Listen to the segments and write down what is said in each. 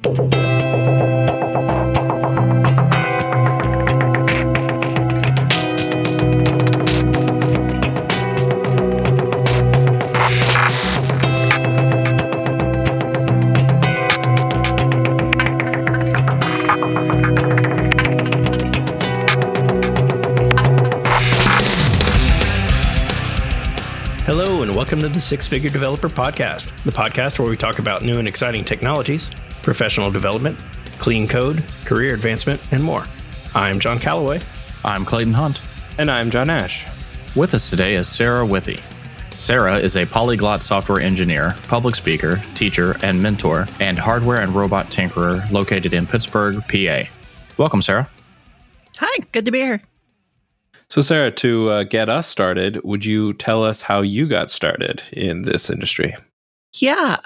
Hello, and welcome to the Six Figure Developer Podcast, the podcast where we talk about new and exciting technologies, professional development, clean code, career advancement, and more. I'm John Calloway. I'm Clayton Hunt. And I'm John Ash. With us today is Sarah Withy. Sarah is a polyglot software engineer, public speaker, teacher, and mentor, and hardware and robot tinkerer located in Pittsburgh, PA. Welcome, Sarah. Hi, good to be here. So, Sarah, to get us started, would you tell us how you got started in this industry? Yeah.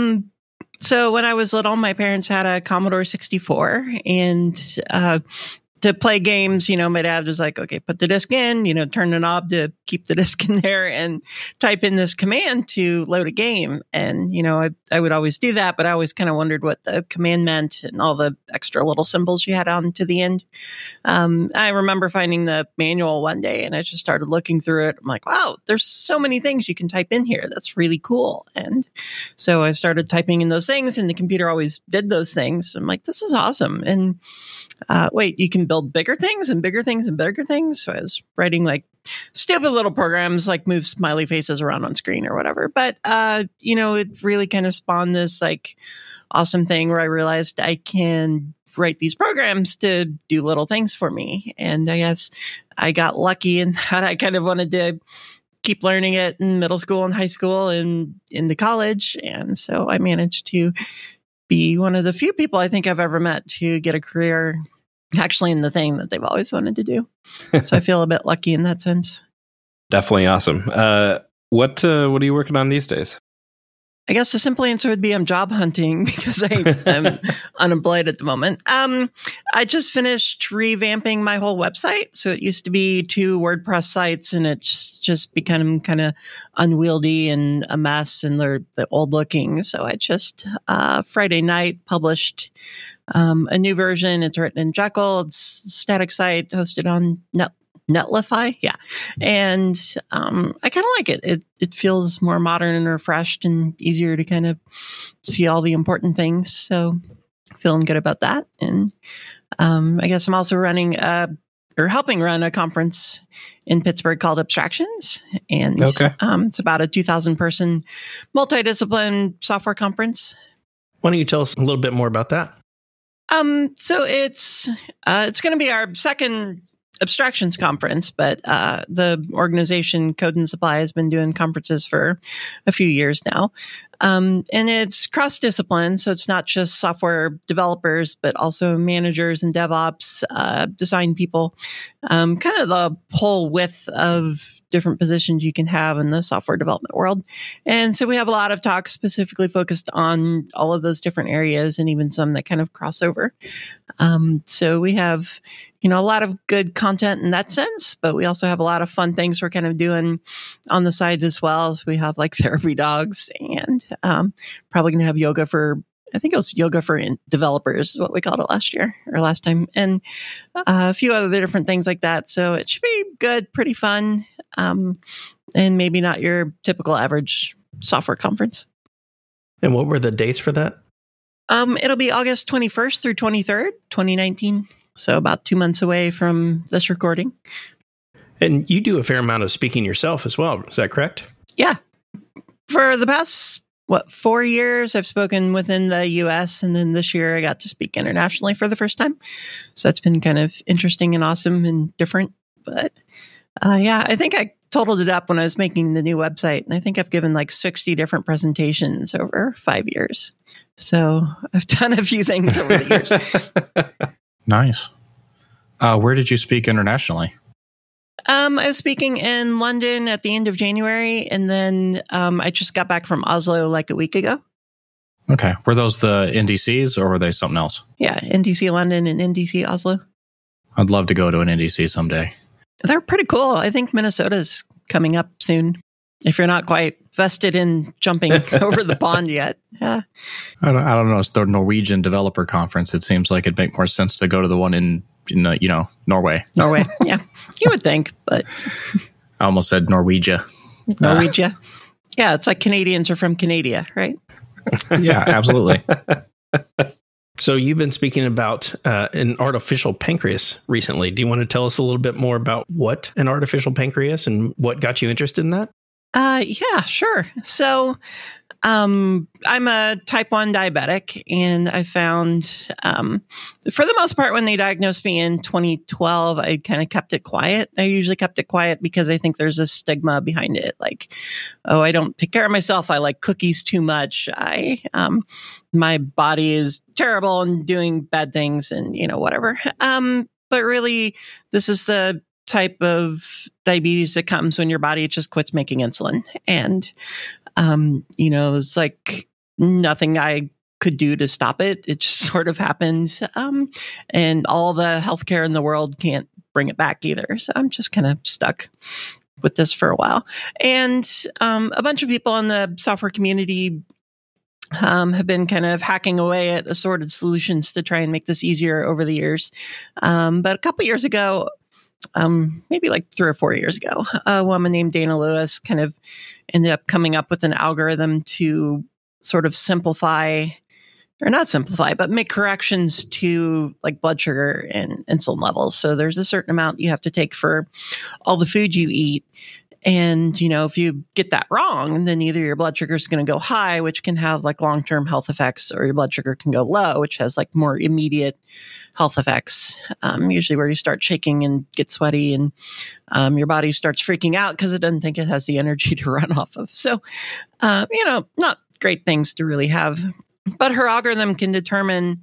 So when I was little, my parents had a Commodore 64, and to play games, my dad was like, okay, put the disc in, turn the knob to keep the disc in there and type in this command to load a game. And, I would always do that, but I always kind of wondered what the command meant and all the extra little symbols you had on to the end. I remember finding the manual one day and I just started looking through it. I'm like, wow, there's so many things you can type in here. That's really cool. And so I started typing in those things and the computer always did those things. I'm like, this is awesome. And wait, you can build bigger things and bigger things and bigger things. So I was writing like stupid little programs like move smiley faces around on screen or whatever. But, it really kind of spawned this like awesome thing where I realized I can write these programs to do little things for me. And I guess I got lucky in that I kind of wanted to keep learning it in middle school and high school and into college. And so I managed to be one of the few people I think I've ever met to get a career actually in the thing that they've always wanted to do. So I feel a bit lucky in that sense. Definitely awesome. What are you working on these days? I guess the simple answer would be I'm job hunting because I'm unemployed at the moment. I just finished revamping my whole website. So it used to be 2 WordPress sites and it's just become kind of unwieldy and a mess and they're old looking. So I just Friday night published a new version. It's written in Jekyll. It's a static site hosted on Netlify, yeah. And I kind of like it. It feels more modern and refreshed and easier to kind of see all the important things. So feeling good about that. And I guess I'm also running helping run a conference in Pittsburgh called Abstractions. And it's about a 2,000 person multidiscipline software conference. Why don't you tell us a little bit more about that? So it's going to be our second Abstractions conference, but the organization Code and Supply has been doing conferences for a few years now. And it's cross-discipline, so it's not just software developers, but also managers and DevOps, design people, kind of the whole width of different positions you can have in the software development world. And so we have a lot of talks specifically focused on all of those different areas and even some that kind of cross over. So we have a lot of good content in that sense, but we also have a lot of fun things we're kind of doing on the sides as well. So we have like therapy dogs and probably going to have yoga for, I think it was yoga for developers is what we called it last time. And a few other different things like that. So it should be good, pretty fun. And maybe not your typical average software conference. And what were the dates for that? It'll be August 21st through 23rd, 2019. So about 2 months away from this recording. And you do a fair amount of speaking yourself as well. Is that correct? Yeah. For the past, 4 years, I've spoken within the U.S. And then this year I got to speak internationally for the first time. So that's been kind of interesting and awesome and different. But I think I totaled it up when I was making the new website. And I think I've given like 60 different presentations over 5 years. So I've done a few things over the years. Nice. Where did you speak internationally? I was speaking in London at the end of January, and then I just got back from Oslo like a week ago. Okay. Were those the NDCs or were they something else? Yeah, NDC London and NDC Oslo. I'd love to go to an NDC someday. They're pretty cool. I think Minnesota's coming up soon. If you're not quite vested in jumping over the pond yet. Yeah. I don't know. It's the Norwegian Developer Conference. It seems like it'd make more sense to go to the one in Norway. Norway. Yeah. You would think, but I almost said Norwegia. Norwegia. Yeah. It's like Canadians are from Canada, right? Yeah, absolutely. So you've been speaking about an artificial pancreas recently. Do you want to tell us a little bit more about what an artificial pancreas and what got you interested in that? Yeah, sure. So I'm a type 1 diabetic, and I found, for the most part, when they diagnosed me in 2012, I kind of kept it quiet. I usually kept it quiet because I think there's a stigma behind it. Like, oh, I don't take care of myself. I like cookies too much. My body is terrible and doing bad things and, whatever. But really, this is the type of diabetes that comes when your body just quits making insulin. And it's like nothing I could do to stop it. It just sort of happened. And all the healthcare in the world can't bring it back either. So I'm just kind of stuck with this for a while. And a bunch of people in the software community have been kind of hacking away at assorted solutions to try and make this easier over the years. But a couple years ago, maybe like 3 or 4 years ago, a woman named Dana Lewis kind of ended up coming up with an algorithm to sort of but make corrections to like blood sugar and insulin levels. So there's a certain amount you have to take for all the food you eat. And, if you get that wrong, then either your blood sugar is going to go high, which can have like long-term health effects, or your blood sugar can go low, which has like more immediate health effects, usually where you start shaking and get sweaty and your body starts freaking out because it doesn't think it has the energy to run off of. So, not great things to really have. But her algorithm can determine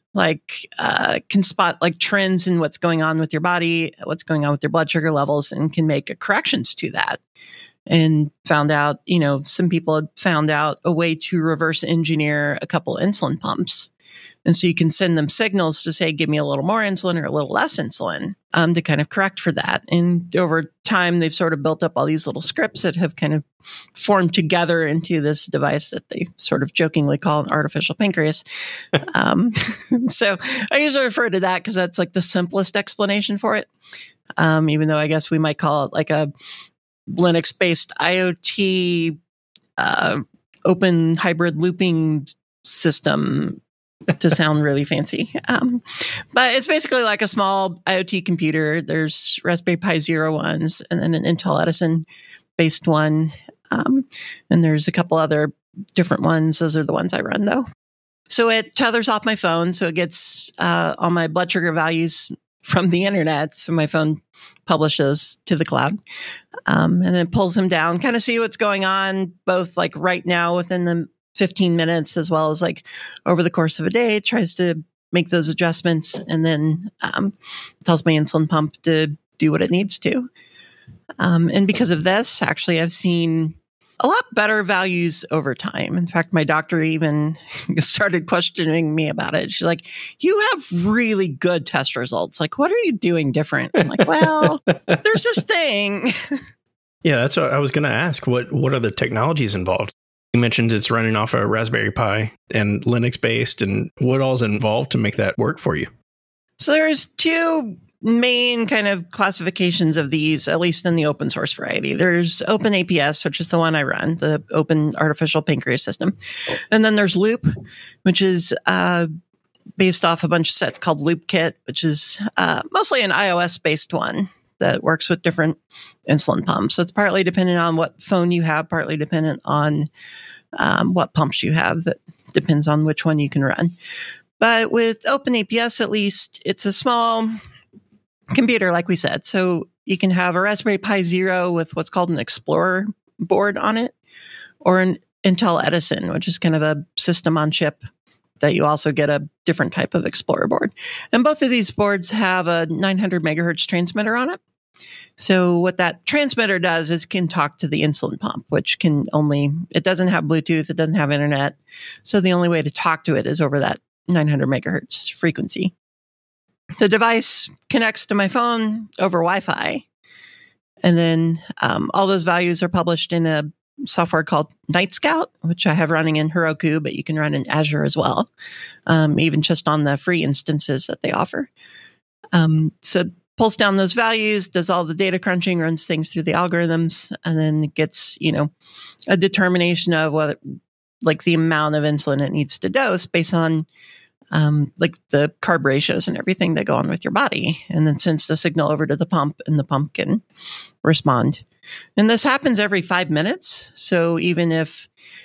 can spot like trends in what's going on with your body, what's going on with your blood sugar levels, and can make corrections to that. And found out, some people had found out a way to reverse engineer a couple insulin pumps. And so you can send them signals to say, give me a little more insulin or a little less insulin to kind of correct for that. And over time, they've sort of built up all these little scripts that have kind of formed together into this device that they sort of jokingly call an artificial pancreas. So I usually refer to that because that's like the simplest explanation for it. Even though I guess we might call it like a Linux-based IoT open hybrid looping system to sound really fancy. But it's basically like a small IoT computer. There's Raspberry Pi Zero ones and then an Intel Edison based one. And there's a couple other different ones. Those are the ones I run though. So it tethers off my phone. So it gets all my blood sugar values from the internet. So my phone publishes to the cloud and then pulls them down, kind of see what's going on, both like right now within the 15 minutes, as well as like over the course of a day. It tries to make those adjustments and then tells my insulin pump to do what it needs to. And because of this, actually, I've seen a lot better values over time. In fact, my doctor even started questioning me about it. She's like, you have really good test results. Like, what are you doing different? I'm like, well, there's this thing. Yeah, that's what I was going to ask. What are the technologies involved? You mentioned it's running off a Raspberry Pi and Linux based, and what all is involved to make that work for you? So there's 2 main kind of classifications of these, at least in the open source variety. There's OpenAPS, which is the one I run, the Open Artificial Pancreas System. And then there's Loop, which is based off a bunch of sets called LoopKit, which is mostly an iOS-based one that works with different insulin pumps. So it's partly dependent on what phone you have, partly dependent on what pumps you have. That depends on which one you can run. But with OpenAPS, at least, it's a small computer, like we said. So you can have a Raspberry Pi Zero with what's called an Explorer board on it, or an Intel Edison, which is kind of a system on chip that you also get a different type of Explorer board. And both of these boards have a 900 megahertz transmitter on it. So what that transmitter does is can talk to the insulin pump, which it doesn't have Bluetooth, it doesn't have internet. So the only way to talk to it is over that 900 megahertz frequency. The device connects to my phone over Wi-Fi. And then all those values are published in a software called Night Scout, which I have running in Heroku, but you can run in Azure as well, even just on the free instances that they offer. So it pulls down those values, does all the data crunching, runs things through the algorithms, and then it gets, a determination of whether, like, the amount of insulin it needs to dose based on like the carb ratios and everything that go on with your body, and then sends the signal over to the pump, and the pump can respond. And this happens every 5 minutes. So even if,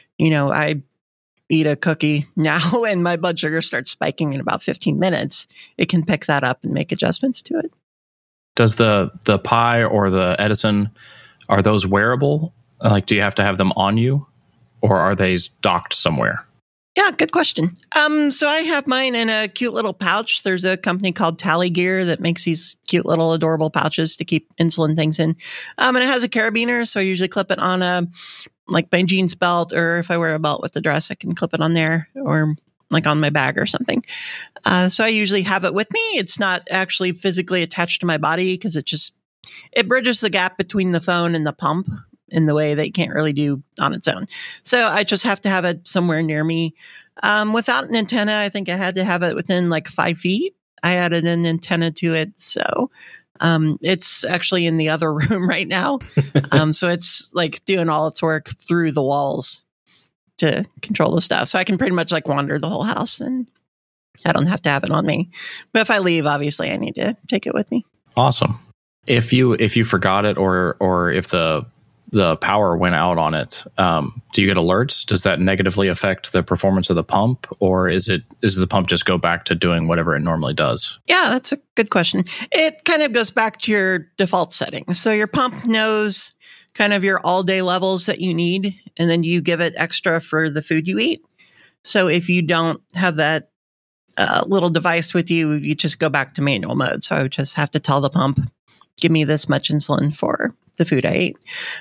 I eat a cookie now and my blood sugar starts spiking in about 15 minutes, it can pick that up and make adjustments to it. Does the Pi or the Edison, are those wearable? Like, do you have to have them on you, or are they docked somewhere? Yeah, good question. So I have mine in a cute little pouch. There's a company called Tally Gear that makes these cute little adorable pouches to keep insulin things in. And it has a carabiner, so I usually clip it on my jeans belt, or if I wear a belt with the dress, I can clip it on there, or like on my bag or something. So I usually have it with me. It's not actually physically attached to my body because it bridges the gap between the phone and the pump in the way that you can't really do on its own. So I just have to have it somewhere near me. Without an antenna, I think I had to have it within like 5 feet. I added an antenna to it. So it's actually in the other room right now. So it's like doing all its work through the walls to control the stuff. So I can pretty much like wander the whole house, and I don't have to have it on me. But if I leave, obviously I need to take it with me. Awesome. If you forgot it, or if the power went out on it, do you get alerts? Does that negatively affect the performance of the pump, or is the pump just go back to doing whatever it normally does? Yeah, that's a good question. It kind of goes back to your default settings. So your pump knows kind of your all day levels that you need, and then you give it extra for the food you eat. So if you don't have that little device with you, you just go back to manual mode. So I would just have to tell the pump, give me this much insulin for the food I ate.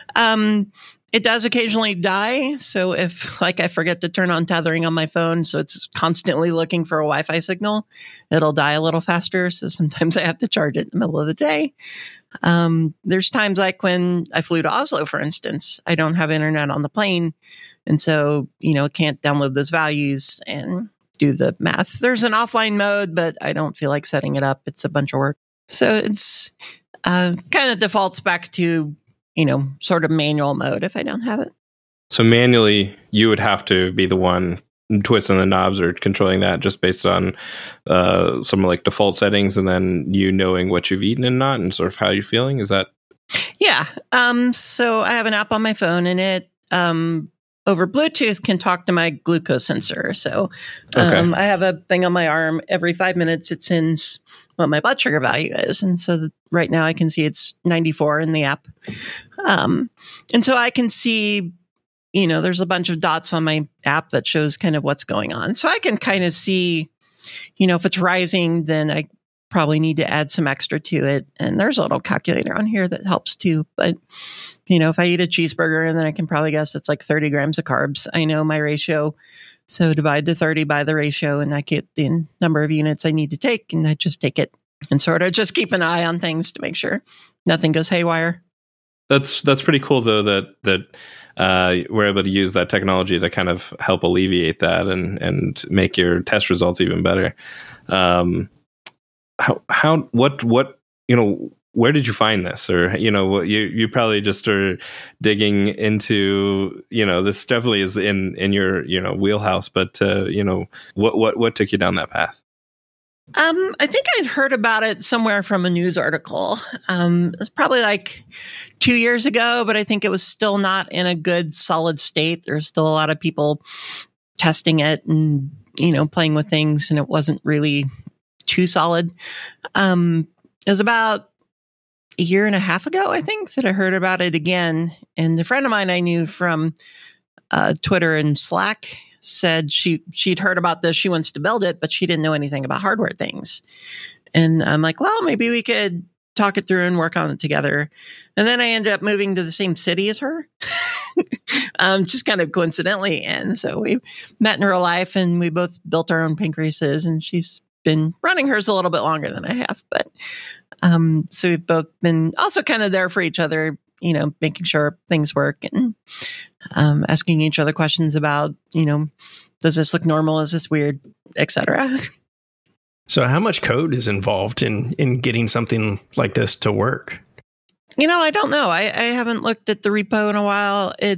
It does occasionally die. So if I forget to turn on tethering on my phone, so it's constantly looking for a Wi-Fi signal, it'll die a little faster. So sometimes I have to charge it in the middle of the day. There's times like when I flew to Oslo, for instance, I don't have internet on the plane. And so, it can't download those values and do the math. There's an offline mode, but I don't feel like setting it up. It's a bunch of work. So it's kind of defaults back to, sort of manual mode if I don't have it. So manually, you would have to be the one twisting the knobs or controlling that just based on some like default settings, and then you knowing what you've eaten and not, and sort of how you're feeling. Is that? Yeah. So I have an app on my phone, and it over Bluetooth can talk to my glucose sensor. So I have a thing on my arm. Every 5 minutes, it sends what my blood sugar value is. And so right now I can see it's 94 in the app. And so I can see, there's a bunch of dots on my app that shows kind of what's going on. So I can kind of see, if it's rising, then I probably need to add some extra to it. And there's a little calculator on here that helps too. But, if I eat a cheeseburger, and then I can probably guess it's like 30 grams of carbs, I know my ratio. So divide the 30 by the ratio, and I get the number of units I need to take, and I just take it and sort of just keep an eye on things to make sure nothing goes haywire. That's pretty cool, though, that we're able to use that technology to kind of help alleviate that and make your test results even better. Where did you find this? Or, you probably just are digging into, this definitely is in your, wheelhouse, but, what took you down that path? I think I'd heard about it somewhere from a news article. It's probably like 2 years ago, but I think it was still not in a good solid state. There's still a lot of people testing it and, playing with things, and it wasn't really too solid. It was about a year and a half ago, I think, that I heard about it again. And a friend of mine I knew from Twitter and Slack said she'd heard about this. She wants to build it, but she didn't know anything about hardware things. And I'm like, well, maybe we could talk it through and work on it together. And then I ended up moving to the same city as her, just kind of coincidentally. And so we met in real life, and we both built our own pancreases, and she's been running hers a little bit longer than I have. But so we've both been also kind of there for each other, making sure things work and asking each other questions about, does this look normal? Is this weird? Etc. So how much code is involved in getting something like this to work? I don't know. I haven't looked at the repo in a while. I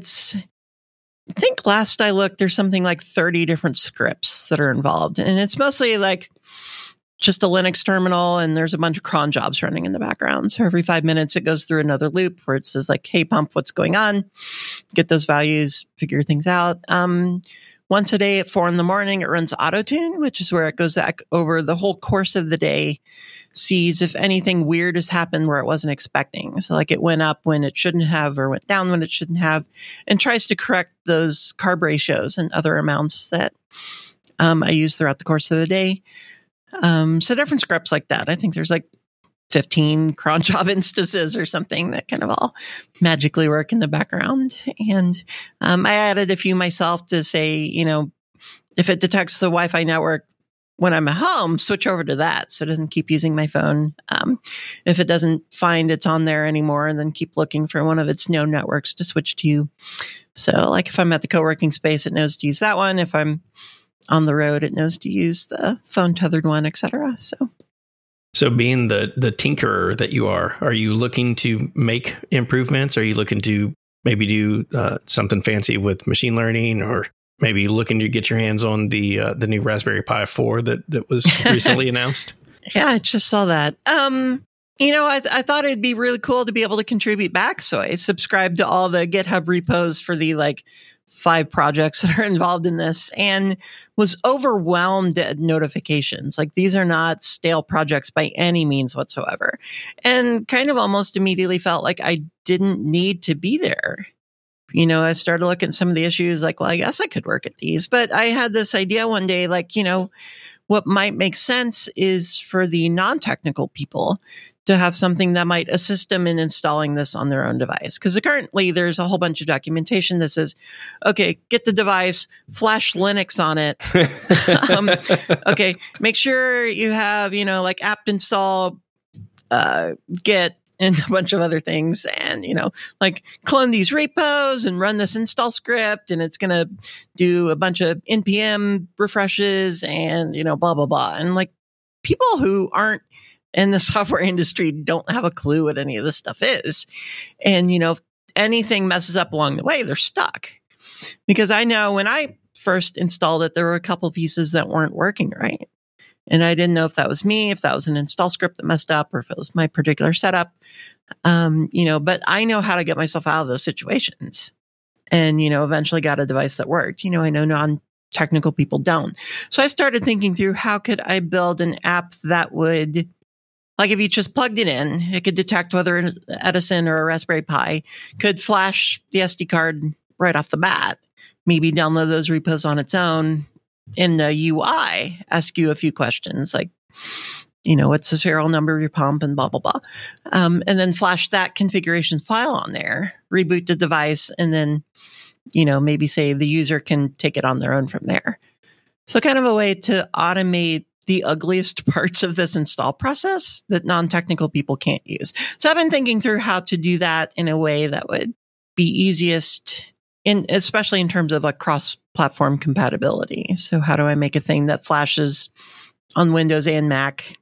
think last I looked, there's something like 30 different scripts that are involved. And it's mostly like just a Linux terminal, and there's a bunch of cron jobs running in the background. So every 5 minutes, it goes through another loop where it says like, hey, pump, what's going on? Get those values, figure things out. Once a day at 4 a.m, it runs AutoTune, which is where it goes back over the whole course of the day, sees if anything weird has happened where it wasn't expecting. So like it went up when it shouldn't have or went down when it shouldn't have, and tries to correct those carb ratios and other amounts that I use throughout the course of the day. So different scripts like that. I think there's like 15 cron job instances or something that kind of all magically work in the background. And I added a few myself to say, if it detects the Wi-Fi network when I'm at home, switch over to that so it doesn't keep using my phone. If it doesn't find it's on there anymore, and then keep looking for one of its known networks to switch to. So like if I'm at the co-working space, it knows to use that one. If I'm on the road, it knows to use the phone tethered one, etc. So being the tinkerer that you are you looking to make improvements? Are you looking to maybe do something fancy with machine learning, or maybe looking to get your hands on the new Raspberry Pi 4 that was recently announced? Yeah, I just saw that. I thought it'd be really cool to be able to contribute back. So I subscribed to all the GitHub repos for the 5 projects that are involved in this, and was overwhelmed at notifications. Like, these are not stale projects by any means whatsoever. And kind of almost immediately felt like I didn't need to be there. I started looking at some of the issues like, well, I guess I could work at these. But I had this idea one day, what might make sense is for the non-technical people to have something that might assist them in installing this on their own device. Because currently there's a whole bunch of documentation that says, okay, get the device, flash Linux on it. Okay, make sure you have, apt install, Git, and a bunch of other things, and clone these repos and run this install script, and it's going to do a bunch of npm refreshes and blah blah blah. And people who aren't in the software industry don't have a clue what any of this stuff is. And if anything messes up along the way, they're stuck. Because I know when I first installed it, there were a couple pieces that weren't working right. And I didn't know if that was me, if that was an install script that messed up, or if it was my particular setup. But I know how to get myself out of those situations. And, eventually got a device that worked. I know non-technical people don't. So I started thinking through, how could I build an app that would, if you just plugged it in, it could detect whether an Edison or a Raspberry Pi, could flash the SD card right off the bat, maybe download those repos on its own, in the UI, ask you a few questions like, what's the serial number of your pump and blah, blah, blah. And then flash that configuration file on there, reboot the device, and then, maybe say the user can take it on their own from there. So kind of a way to automate the ugliest parts of this install process that non-technical people can't use. So I've been thinking through how to do that in a way that would be easiest, especially in terms of cross-platform compatibility. So how do I make a thing that flashes on Windows and Mac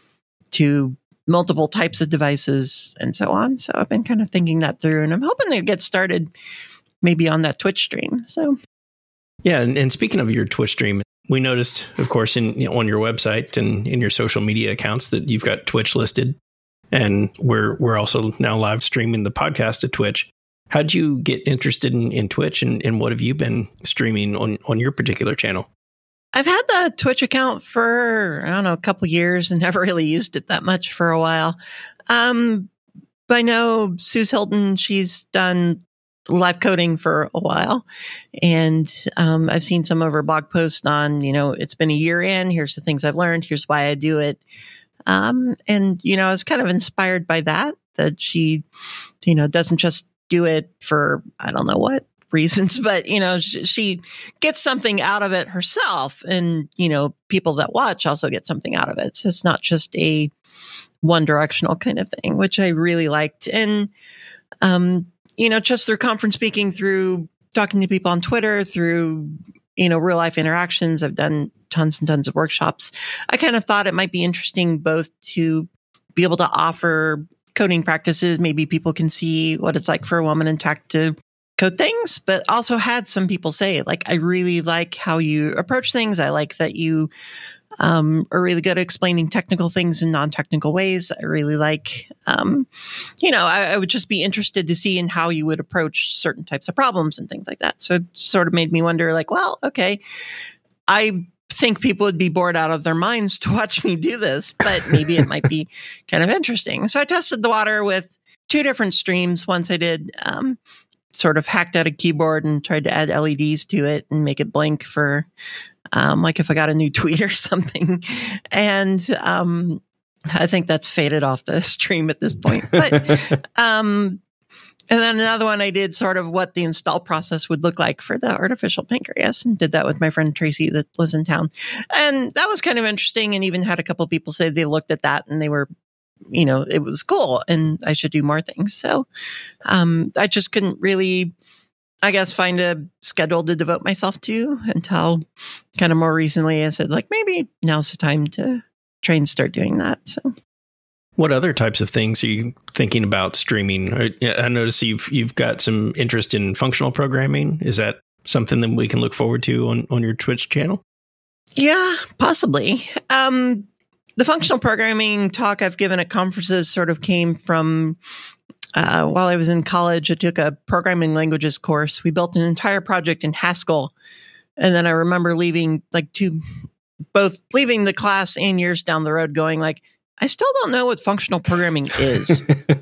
to multiple types of devices and so on? So I've been kind of thinking that through, and I'm hoping to get started maybe on that Twitch stream. So yeah, and speaking of your Twitch stream, we noticed, of course, on your website and in your social media accounts that you've got Twitch listed, and we're also now live streaming the podcast to Twitch. How'd you get interested in Twitch, and what have you been streaming on your particular channel? I've had the Twitch account for, a couple years and never really used it that much for a while. But I know Suze Hilton, she's done live coding for a while. And I've seen some of her blog posts on, it's been a year in, here's the things I've learned, here's why I do it. And, I was kind of inspired by that she, doesn't just do it for, I don't know what reasons, but, she gets something out of it herself. And, people that watch also get something out of it. So it's not just a one directional kind of thing, which I really liked. And Just through conference speaking, through talking to people on Twitter, through, real life interactions. I've done tons and tons of workshops. I kind of thought it might be interesting both to be able to offer coding practices. Maybe people can see what it's like for a woman in tech to code things, but also had some people say, like, I really like how you approach things. I like that you are really good at explaining technical things in non-technical ways. I really like, I would just be interested to see in how you would approach certain types of problems and things like that. So it sort of made me wonder, like, well, okay, I think people would be bored out of their minds to watch me do this, but maybe it might be kind of interesting. So I tested the water with 2 different streams. Once I did sort of hacked out a keyboard and tried to add LEDs to it and make it blink for like if I got a new tweet or something. And I think that's faded off the stream at this point. But and then another one I did sort of what the install process would look like for the artificial pancreas, and did that with my friend Tracy that lives in town. And that was kind of interesting, and even had a couple of people say they looked at that and they were, it was cool and I should do more things. So I just couldn't really, I guess, find a schedule to devote myself to until kind of more recently. I said, like, maybe now's the time to try and start doing that. So. What other types of things are you thinking about streaming? I notice you've got some interest in functional programming. Is that something that we can look forward to on your Twitch channel? Yeah, possibly. The functional programming talk I've given at conferences sort of came from while I was in college. I took a programming languages course. We built an entire project in Haskell. And then I remember leaving both leaving the class and years down the road going like, I still don't know what functional programming is.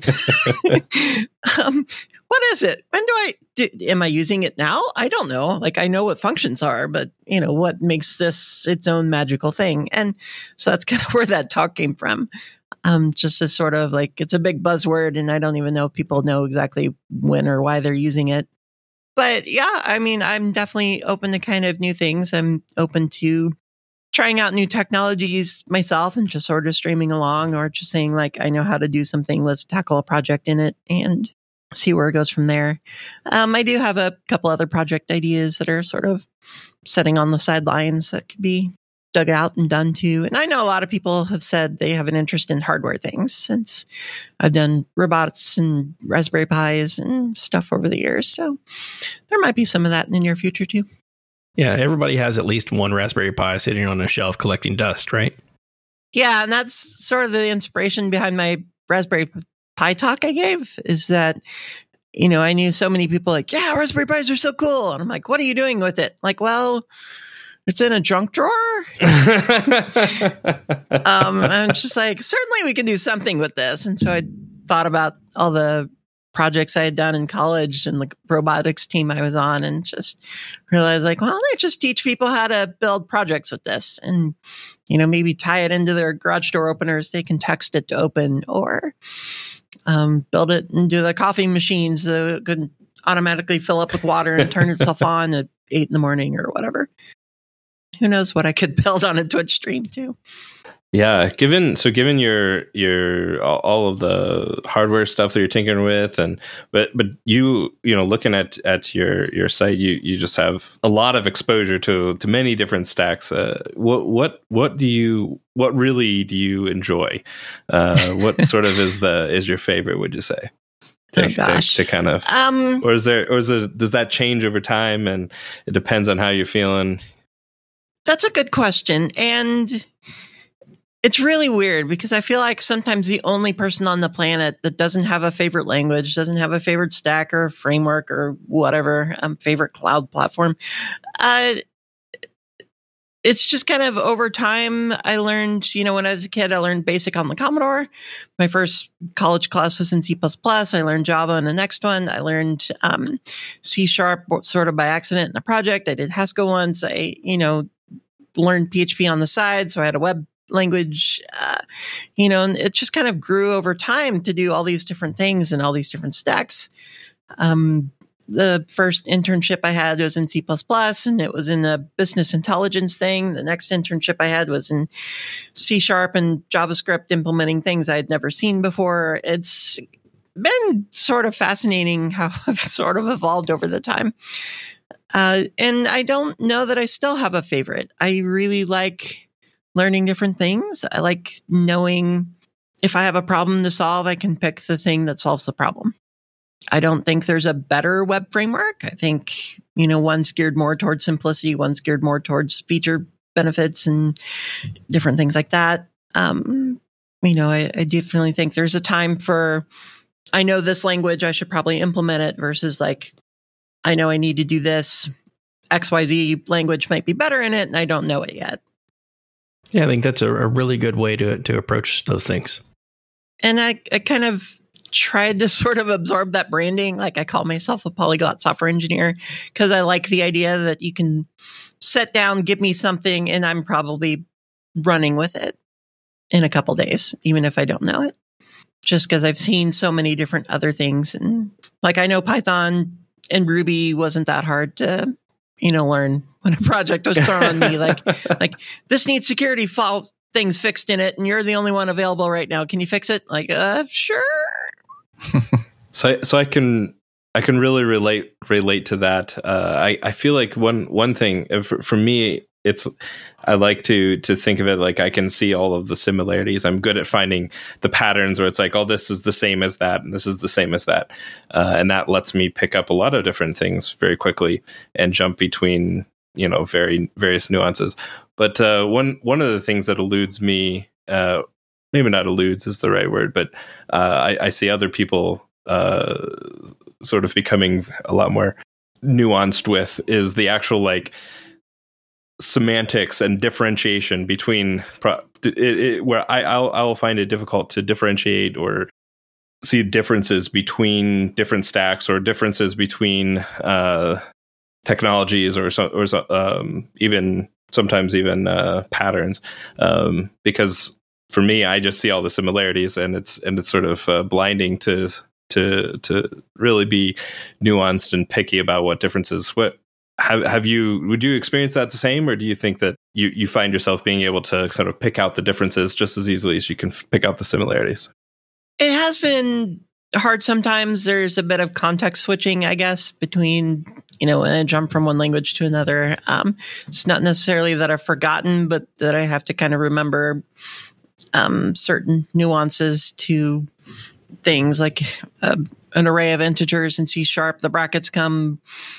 What is it? When am I using it now? I don't know. Like, I know what functions are, but what makes this its own magical thing? And so that's kind of where that talk came from. Just as sort of like, it's a big buzzword and I don't even know if people know exactly when or why they're using it. But yeah, I mean, I'm definitely open to kind of new things. I'm open to trying out new technologies myself and just sort of streaming along, or just saying like, I know how to do something. Let's tackle a project in it and see where it goes from there. I do have a couple other project ideas that are sort of sitting on the sidelines that could be dug out and done too. And I know a lot of people have said they have an interest in hardware things, since I've done robots and Raspberry Pis and stuff over the years. So there might be some of that in the near future too. Yeah, everybody has at least one Raspberry Pi sitting on a shelf collecting dust, right? Yeah, and that's sort of the inspiration behind my Raspberry Pi talk I gave, is that, I knew so many people like, yeah, Raspberry Pis are so cool. And I'm like, what are you doing with it? Like, well, it's in a junk drawer. I'm just like, certainly we can do something with this. And so I thought about all the projects I had done in college and the robotics team I was on, and just realized like, well, they just teach people how to build projects with this, and maybe tie it into their garage door openers. They can text it to open, or build it into the coffee machines so it could automatically fill up with water and turn itself on at 8 a.m. or whatever. Who knows what I could build on a Twitch stream too. Yeah, given your all of the hardware stuff that you're tinkering with, but looking at your site, you just have a lot of exposure to many different stacks. What really do you enjoy? What sort of is your favorite, would you say? To kind of, does that change over time, and it depends on how you're feeling? That's a good question, and it's really weird because I feel like sometimes the only person on the planet that doesn't have a favorite language, doesn't have a favorite stack or framework or whatever, favorite cloud platform. It's just kind of over time. I learned, when I was a kid, I learned BASIC on the Commodore. My first college class was in C++. I learned Java in the next one. I learned C# sort of by accident in the project. I did Haskell once. I, learned PHP on the side. So I had a web language, and it just kind of grew over time to do all these different things and all these different stacks. The first internship I had was in C++, and it was in a business intelligence thing. The next internship I had was in C# and JavaScript, implementing things I had never seen before. It's been sort of fascinating how I've sort of evolved over the time. And I don't know that I still have a favorite. I really like learning different things. I like knowing if I have a problem to solve, I can pick the thing that solves the problem. I don't think there's a better web framework. I think, one's geared more towards simplicity, one's geared more towards feature benefits and different things like that. I definitely think there's a time for, I know this language, I should probably implement it versus like, I know I need to do this. XYZ language might be better in it, and I don't know it yet. Yeah, I think that's a really good way to approach those things. And I kind of tried to sort of absorb that branding. Like I call myself a polyglot software engineer because I like the idea that you can sit down, give me something, and I'm probably running with it in a couple days, even if I don't know it. Just because I've seen so many different other things. And like I know Python and Ruby wasn't that hard to, learn when a project was thrown on me. Like this needs security fault things fixed in it, and you're the only one available right now. Can you fix it? Like, sure. So I can really relate to that. I feel like one thing for me, I like to think of it like I can see all of the similarities. I'm good at finding the patterns where it's like, oh, this is the same as that, and this is the same as that, and that lets me pick up a lot of different things very quickly and jump between various nuances. But one of the things that eludes me, maybe not eludes is the right word, but I see other people sort of becoming a lot more nuanced with is the actual like semantics and differentiation between where I'll find it difficult to differentiate or see differences between different stacks or differences between technologies or even sometimes even patterns, because for me I just see all the similarities and it's sort of blinding to really be nuanced and picky about what differences. Would you experience that the same, or do you think that you find yourself being able to sort of pick out the differences just as easily as you can pick out the similarities? It has been hard sometimes. There's a bit of context switching, I guess, between, when I jump from one language to another. It's not necessarily that I've forgotten, but that I have to kind of remember certain nuances to things like an array of integers in C#, the brackets come,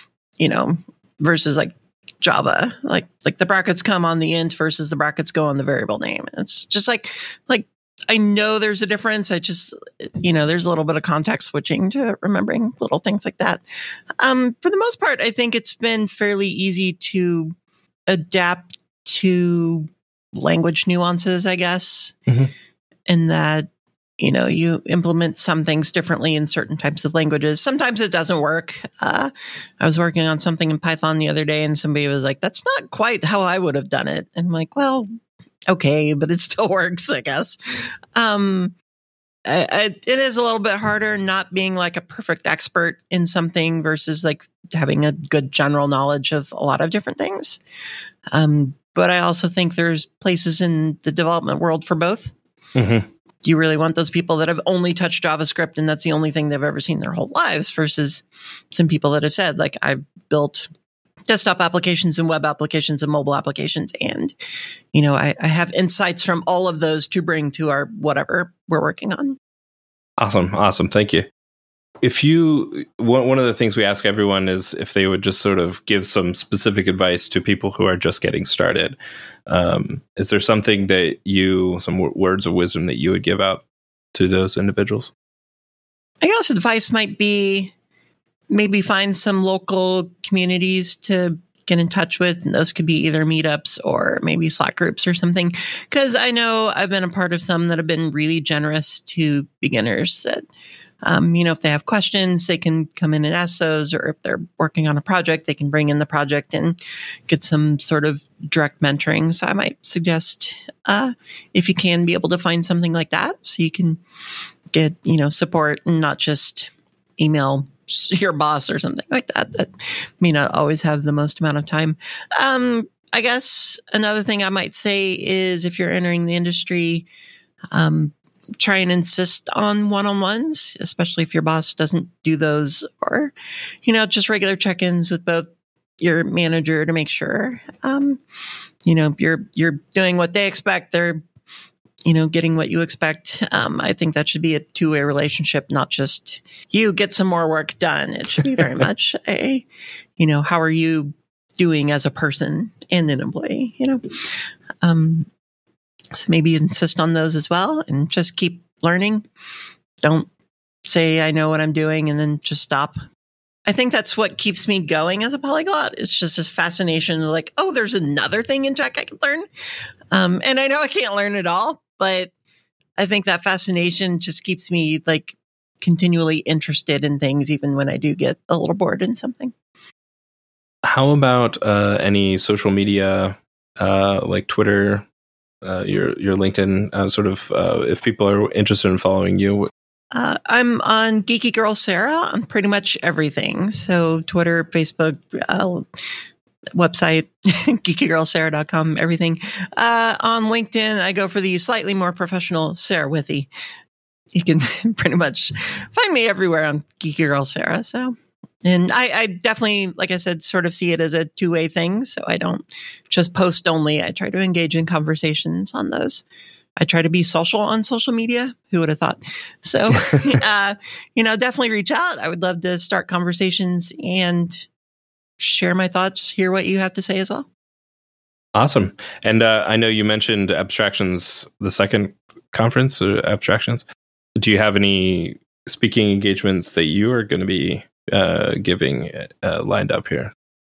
versus like Java, like the brackets come on the int versus the brackets go on the variable name. It's just like I know there's a difference. I just, there's a little bit of context switching to remembering little things like that. For the most part, I think it's been fairly easy to adapt to language nuances, I guess, in that, you implement some things differently in certain types of languages. Sometimes it doesn't work. I was working on something in Python the other day and somebody was like, that's not quite how I would have done it. And I'm like, well, okay, but it still works, I guess. It is a little bit harder not being like a perfect expert in something versus like having a good general knowledge of a lot of different things. But I also think there's places in the development world for both. Mm-hmm. Do you really want those people that have only touched JavaScript and that's the only thing they've ever seen their whole lives versus some people that have said, like, I've built desktop applications and web applications and mobile applications. And, I have insights from all of those to bring to our whatever we're working on. Awesome. Thank you. One of the things we ask everyone is if they would just sort of give some specific advice to people who are just getting started. Is there something that some words of wisdom that you would give out to those individuals? I guess advice might be maybe find some local communities to get in touch with. And those could be either meetups or maybe Slack groups or something. Because I know I've been a part of some that have been really generous to beginners that, if they have questions, they can come in and ask those, or if they're working on a project, they can bring in the project and get some sort of direct mentoring. So I might suggest, if you can be able to find something like that, so you can get, support and not just email your boss or something like that. That may not always have the most amount of time. I guess another thing I might say is if you're entering the industry, try and insist on one-on-ones, especially if your boss doesn't do those, or, just regular check-ins with both your manager to make sure, you're doing what they expect. They're, getting what you expect. I think that should be a two-way relationship, not just you get some more work done. It should be very much a, how are you doing as a person and an employee, So maybe insist on those as well and just keep learning. Don't say I know what I'm doing and then just stop. I think that's what keeps me going as a polyglot. It's just this fascination of like, oh, there's another thing in tech I can learn. And I know I can't learn it all, but I think that fascination just keeps me like continually interested in things, even when I do get a little bored in something. How about any social media, like Twitter, your LinkedIn, sort of, if people are interested in following you? I'm on Geeky Girl Sarah on pretty much everything. So Twitter, Facebook, website, geekygirlsarah.com, everything. On LinkedIn, I go for the slightly more professional Sarah Withy. You can pretty much find me everywhere on Geeky Girl Sarah. So, and I definitely, like I said, sort of see it as a two-way thing. So I don't just post only. I try to engage in conversations on those. I try to be social on social media. Who would have thought? So, definitely reach out. I would love to start conversations and share my thoughts, hear what you have to say as well. Awesome. And I know you mentioned Abstractions, the second conference, Abstractions. Do you have any speaking engagements that you are going to be giving lined up here?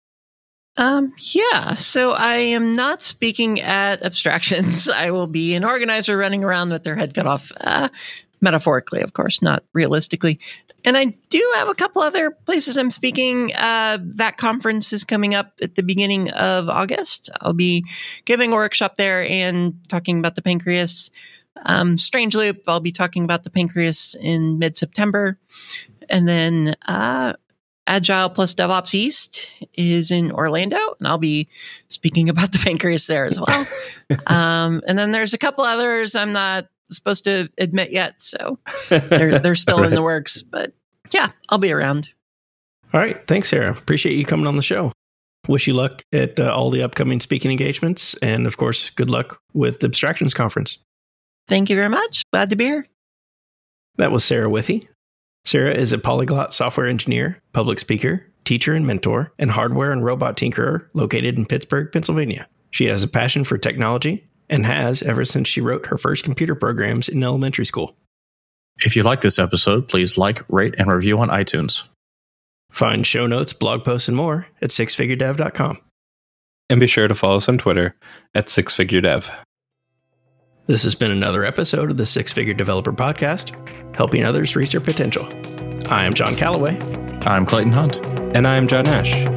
Yeah, so I am not speaking at Abstractions. I will be an organizer running around with their head cut off, metaphorically, of course, not realistically. And I do have a couple other places I'm speaking. That conference is coming up at the beginning of August. I'll be giving a workshop there and talking about the pancreas. Strange Loop, I'll be talking about the pancreas in mid-September. And then Agile plus DevOps East is in Orlando, and I'll be speaking about the pancreas there as well. And then there's a couple others I'm not supposed to admit yet, so they're still in the works. But yeah, I'll be around. All right. Thanks, Sarah. Appreciate you coming on the show. Wish you luck at all the upcoming speaking engagements. And of course, good luck with the Abstractions Conference. Thank you very much. Glad to be here. That was Sarah Withy. Sarah is a polyglot software engineer, public speaker, teacher and mentor, and hardware and robot tinkerer located in Pittsburgh, Pennsylvania. She has a passion for technology and has ever since she wrote her first computer programs in elementary school. If you like this episode, please like, rate, and review on iTunes. Find show notes, blog posts, and more at sixfiguredev.com. And be sure to follow us on Twitter at sixfiguredev. This has been another episode of the Six Figure Developer Podcast, helping others reach their potential. I am John Calloway. I'm Clayton Hunt. And I am John Ash.